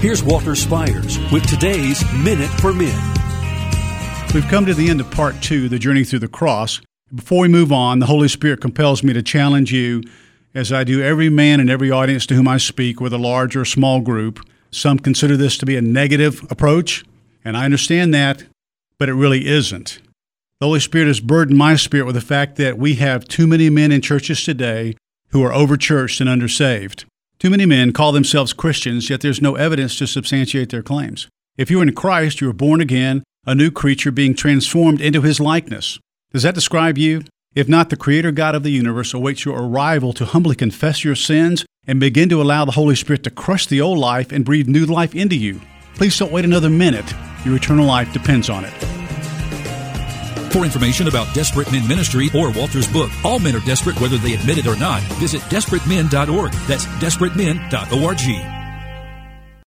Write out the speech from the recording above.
Here's Walter Spires with today's Minute for Men. We've come to the end of part 2, the journey through the cross. Before we move on, the Holy Spirit compels me to challenge you, as I do every man and every audience to whom I speak, whether large or small group. Some consider this to be a negative approach, and I understand that, but it really isn't. The Holy Spirit has burdened my spirit with the fact that we have too many men in churches today who are over-churched and undersaved. Too many men call themselves Christians, yet there's no evidence to substantiate their claims. If you're in Christ, you are born again, a new creature being transformed into His likeness. Does that describe you? If not, the Creator God of the universe awaits your arrival to humbly confess your sins and begin to allow the Holy Spirit to crush the old life and breathe new life into you. Please don't wait another minute. Your eternal life depends on it. For information about Desperate Men Ministry or Walter's book, All Men Are Desperate Whether They Admit It or Not, visit DesperateMen.org. That's DesperateMen.org.